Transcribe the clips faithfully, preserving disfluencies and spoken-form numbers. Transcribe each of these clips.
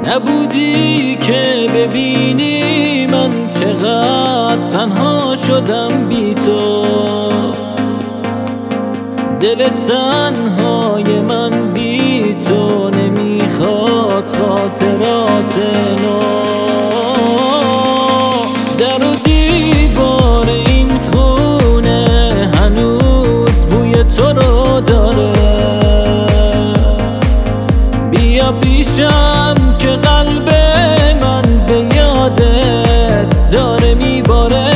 نبودی که ببینی من چقدر تنها شدم بی تو. دل تنهای من بی تو نمیخواد خاطرات نو. در و دیوار این خونه هنوز بوی تو رو داره. بیا پیشم که قلب من به یادت داره میباره.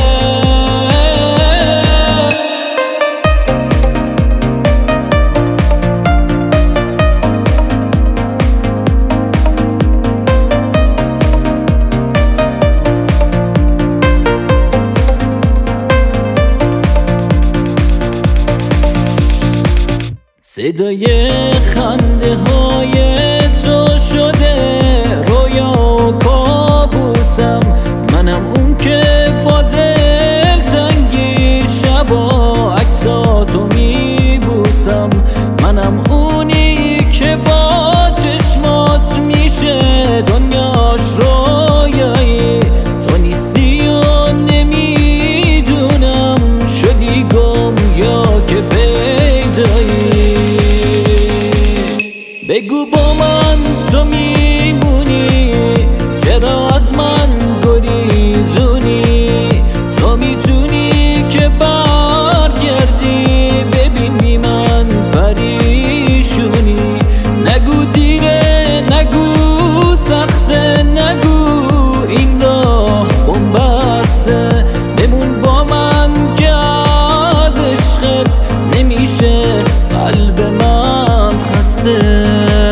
صدای خنده های تو شده رویا و کابوسم. منم اون که با دل تنگی شبا عکساتو میبوسم. منم اونی که با چشمات میشه دنیاش رویایی. تو نیستی و نمیدونم شدی گم یا که پیدایی. بگو با من تو میمونی چرا از من گریزونی. تو میتونی که برگردی ببین بی من پریشونی. نگو دیره نگو سخته نگو این راه بنبسته. بمون با من که از عشقت نمیشه قلب من خسته.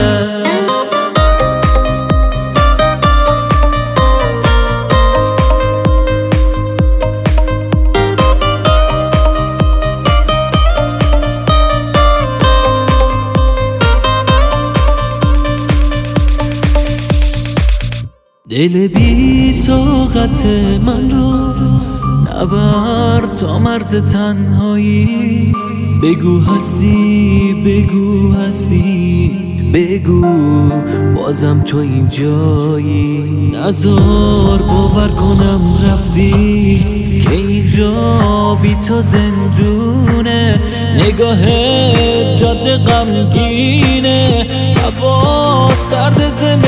دل بی طاقت من رو نبر تا مرز تنهایی. بگو هستی بگو هستی بگو بازم تو این جایی. نزار باور کنم رفتی که اینجا بی تو زندونه. نگاه جاده غمگینه هوا سرد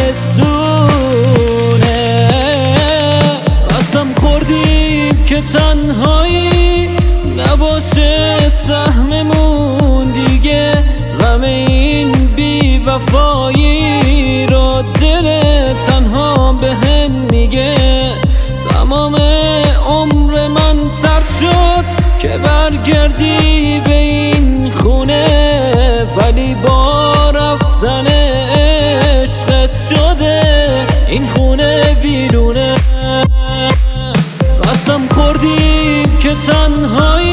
زمستونه. قسم خوردیم که تنهایی نباشه سهممون دیگه. غم این بی وفایی رو دل تنها به هم میگه. تمام عمر من سر شد که برگردی به این خونه. ولی با رفتن عشقت شده این خونه ویرونه. قسم خوردیم که تنهایی